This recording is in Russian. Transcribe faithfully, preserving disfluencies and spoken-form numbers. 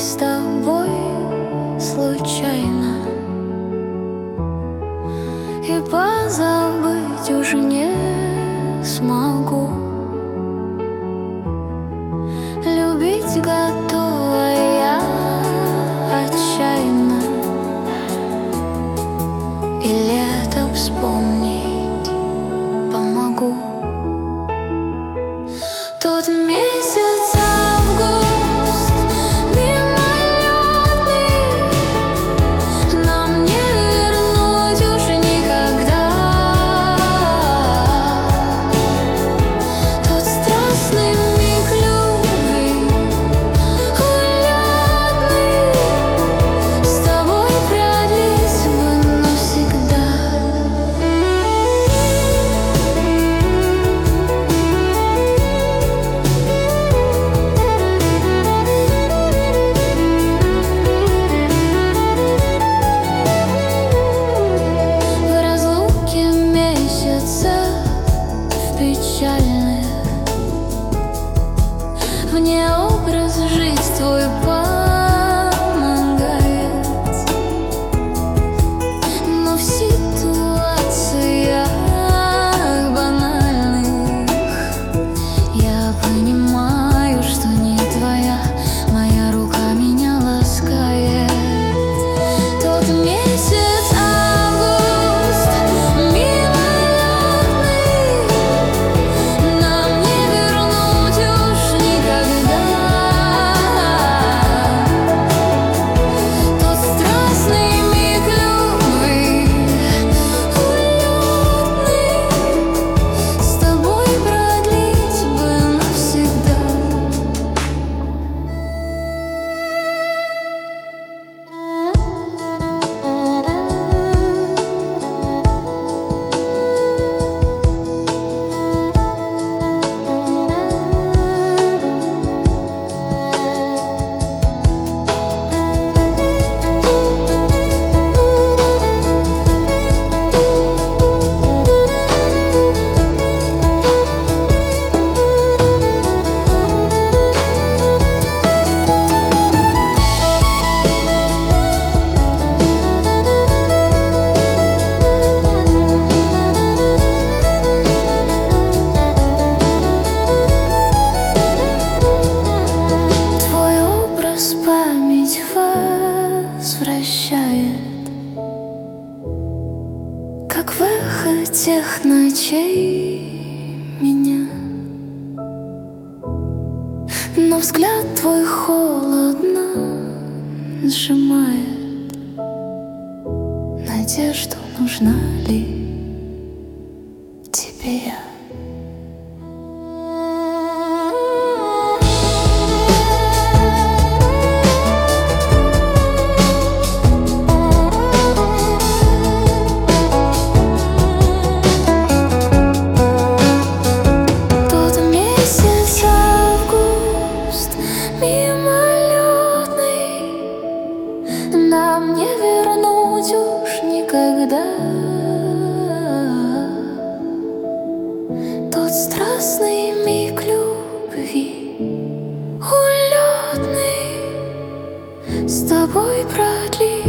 с тобой случайно, и позабыть уже не смогу. Любить готова я отчаянно, и лето вспомнить помогу. Тот месяц август мимолетный, нам не вернуть уже никогда. Тот страстный миг любви, улетный, с тобой продлить бы навсегда. Печальных мне образ жить твой помогает, но в ситуациях банальных я понимаю, что не твоя моя рука меня ласкает. Тот месяц август возвращает, как в эхо тех ночей меня. Но взгляд твой холодно сжимает надежду, нужна ли тебе я. Нам не вернуть уж никогда тот страстный миг любви, улетный, с тобой продлить.